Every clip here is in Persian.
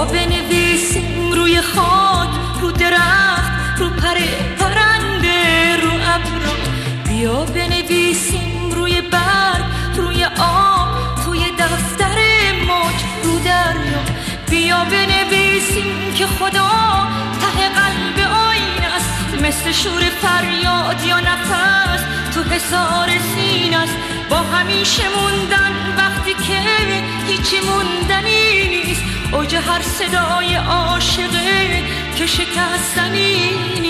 بنویسیم روی خاک، رو درخت، رو پرنده، رو ابر. بیا بنویسیم روی برگ، روی آب، توی دفتر موج، رو دریا. بیا بنویسیم که خدا ته قلب آینه است، مثل شور فریاد یا نفس تو حصار سینه است. با همیشه موندن وقتی که هیچی موندنی نیست، اوج هر صدای عاشقه که شکستنی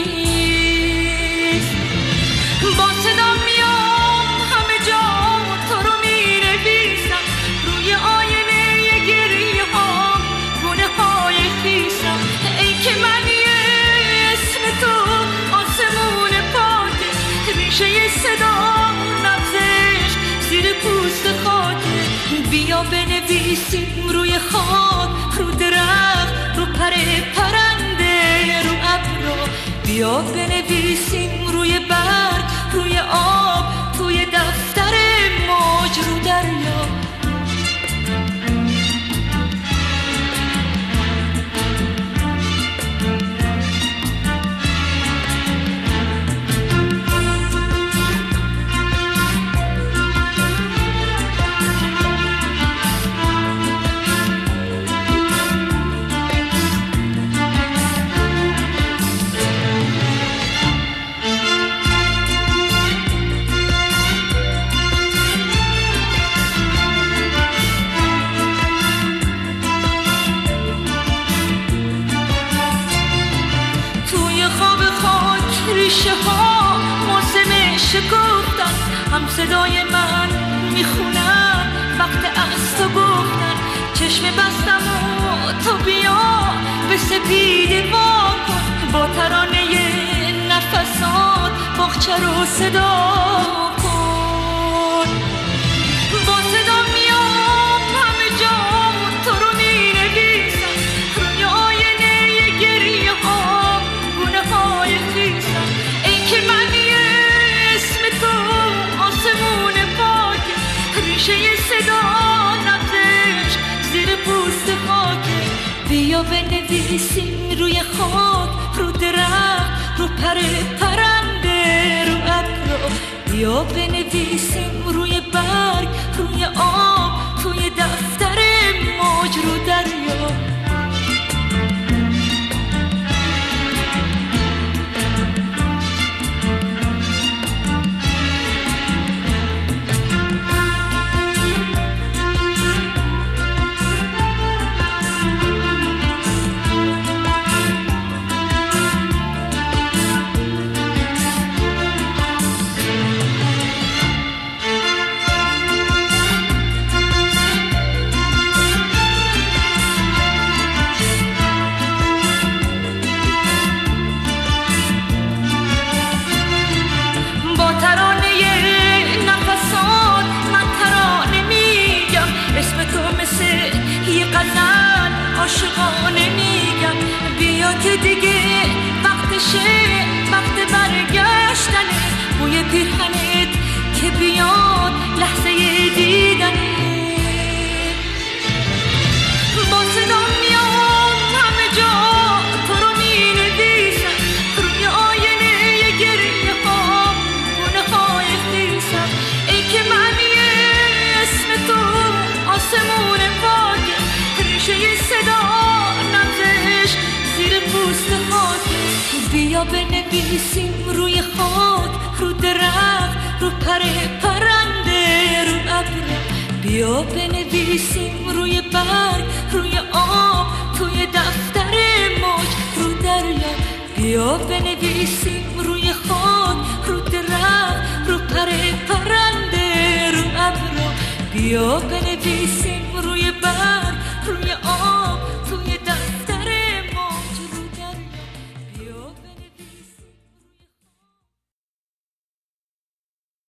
نیست. با صدا میام همه جا تو رو مینویسم، روی آینه گریه ها گونه های خیسم. ای که من یه اسم تو آسمون پاکه، ریشه صدا نبزش زیر پوست خاکه. بیا بنویسیم روی خاک، رو درخت، رو پرنده، رو ابر. بیا بنویسیم روی برگ، روی آب، توی دفتر موج، رو دریا. ریشه ها موسم شکفتن، هم صدای من میخونم وقت از تو گفتن. چشم بستم و تو بیا به سپیده وا کن، با ترانه نفسات باغچه رو صدا کن. با صدا میام همه جا تو رو مینویسم، روی آینه گریه ها گونه های خیسم. ای که من یه اسم تو آسمون پاکه، ریشه صدا نبزش زیر پوست خاکه. بیا بنویسیم روی خاک، رو درخت، رو پرنده، رو ابر. بیا بنویسیم روی برگ، روی آب، توی دفتر موج، رو دریا. عاشقانه میگم بیا که دیگه وقتشه، وقت برگشتنه. بوی پیرهنت که بیاد لحظه دیدنه. با صدا میام همه جا تو رو مینویسم، روی آینه گریه ها گونه های خیسم. ای که من یه اسم تو آسمون پاکه، ریشه صدا نبزش زیر پوست خاکه. بیا بنویسیم روی خاک، رو درخت، رو پرنده، رو ابر. بیا بنویسیم روی برگ، روی آب، توی دفتر موج، رو دریا. بیا بنویسیم روی خاک، رو درخت، رو پرنده، رو ابر. بیا بنویسیم روی برگ،